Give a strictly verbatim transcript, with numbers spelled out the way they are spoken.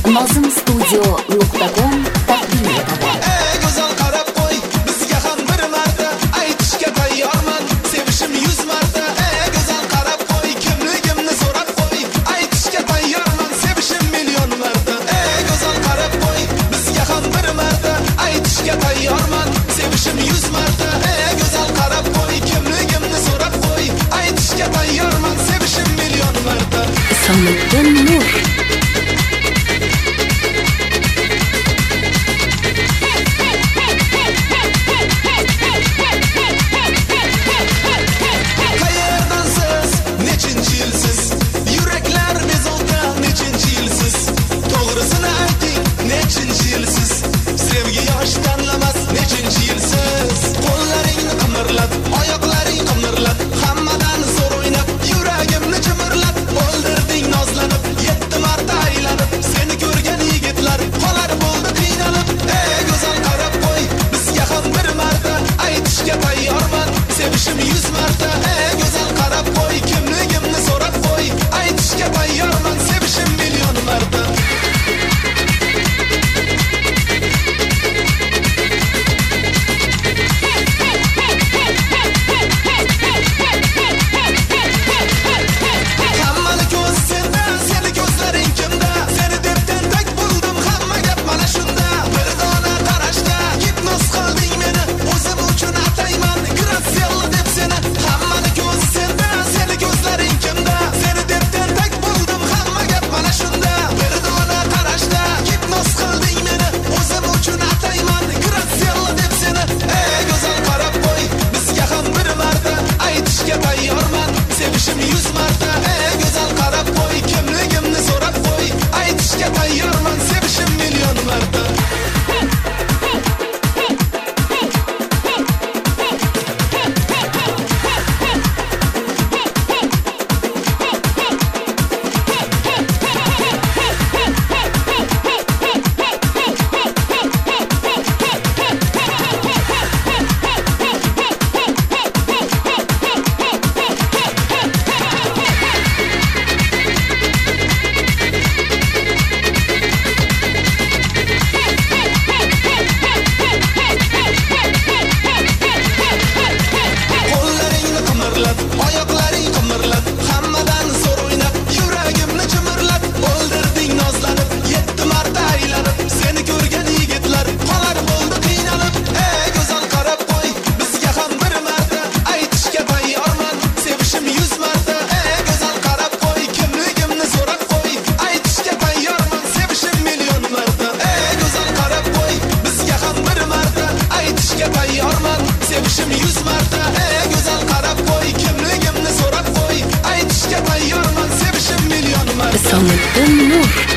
nozim studio nuqta com taqdim etadi. Ey go'zal qarab qo'y, bizga ham bir marta aytishga tayyorman, sevishim yuz marta. Ey go'zal qarab qo'y, kimligimni so'rab qo'y, aytishga tayyorman, sevishim million marta. Ey go'zal qarab qo'y, bizga ham bir marta aytishga tayyorman, sevishim yuz marta. Ey go'zal qarab qo'y, kimligimni so'rab qo'y, aytishga tayyorman, sevishim million marta. Isomiddin Nur sevishim yuz marta. Ey go'zal qarab qo'y, kimligimni so'rab qo'y, aytishga tayyorman, sevishim million marta. Hammani ko'z senda, seni ko'zlaring kimda? Seni deb tentak bo'ldim, hamma gap mana shunda. Bir dona qarashda hipnoz qilding meni, o'zim uchun atayman Graciela deb seni. Hammani ko'z senda, seni ko'zlaring kimda? Seni deb tentak bo'ldim, hamma gap mana shunda. Bir dona qarashda hipnoz qilding meni, o'zim uchun atayman Graciela deb seni. Ey go'zal qarab qo'y, bizga ham bir marta aytishga tayyorman, sevishim yuz marta. Ey go'zal qarab qo'y, kimligimni so'rab qo'y, aytishga tayyorman, sevishim million marta. Oyoqlaring qimirlab, hammadan zo'r o'ynab, yuragimni chimirlab, o'ldirding nozlanib, yetti marta aylanib, seni ko'rgan yigitlar qolar bo'ldi qiynalib. Ey go'zal qarab qo'y, bizga ham bir marta aytishga tayyorman, sevishim yuz marta. Ey go'zal qarab qo'y, kimligimni so'rab qo'y, aytishga tayyorman, sevishim million marta. Ey go'zal qarab qo'y, bizga ham bir marta aytishga tayyorman, sevishim yuz marta. Ey go'zal qarab qo'y, kimligimni so'rab qo'y, aytishga tayyorman, sevishim million marta. Isomiddin Nur